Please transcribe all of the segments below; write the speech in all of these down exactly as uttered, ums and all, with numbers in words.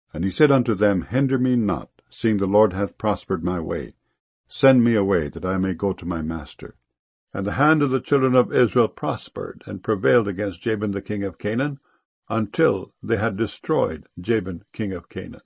And he said unto them, Hinder me not, seeing the Lord hath prospered my way. Send me away, that I may go to my master. And the hand of the children of Israel prospered, and prevailed against Jabin the king of Canaan, until they had destroyed Jabin king of Canaan.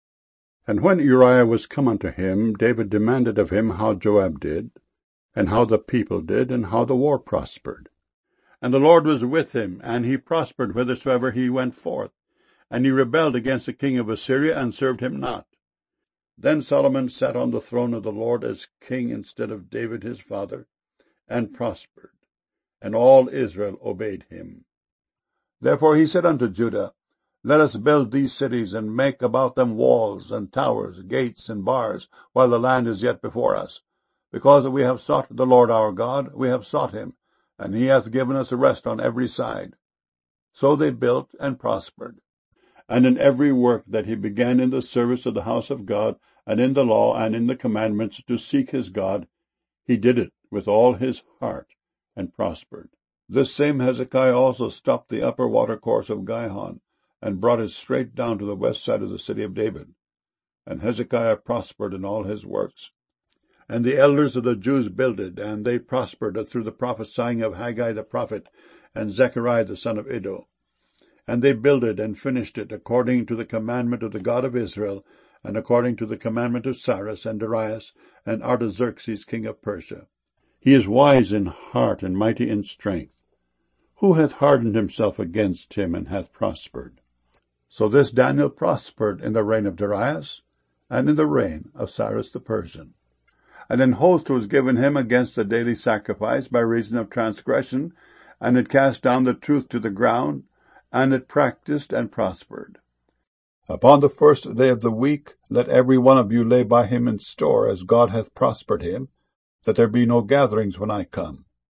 And when Uriah was come unto him, David demanded of him how Joab did, and how the people did, and how the war prospered. And the Lord was with him, and he prospered whithersoever he went forth. And he rebelled against the king of Assyria, and served him not. Then Solomon sat on the throne of the Lord as king instead of David his father, and prospered, and all Israel obeyed him. Therefore he said unto Judah, Let us build these cities, and make about them walls, and towers, gates, and bars, while the land is yet before us. Because we have sought the Lord our God, we have sought him, and he hath given us rest on every side. So they built and prospered. And in every work that he began in the service of the house of God, and in the law, and in the commandments, to seek his God, he did it with all his heart, and prospered. This same Hezekiah also stopped the upper watercourse of Gihon, and brought it straight down to the west side of the city of David. And Hezekiah prospered in all his works. And the elders of the Jews builded, and they prospered through the prophesying of Haggai the prophet, and Zechariah the son of Iddo. And they builded and finished it according to the commandment of the God of Israel, and according to the commandment of Cyrus and Darius and Artaxerxes king of Persia. He is wise in heart and mighty in strength. Who hath hardened himself against him, and hath prospered? So this Daniel prospered in the reign of Darius, and in the reign of Cyrus the Persian. And an host was given him against the daily sacrifice by reason of transgression, and it cast down the truth to the ground, and it practiced and prospered. Upon the first day of the week let every one of you lay by him in store, as God hath prospered him, that there be no gatherings when I come.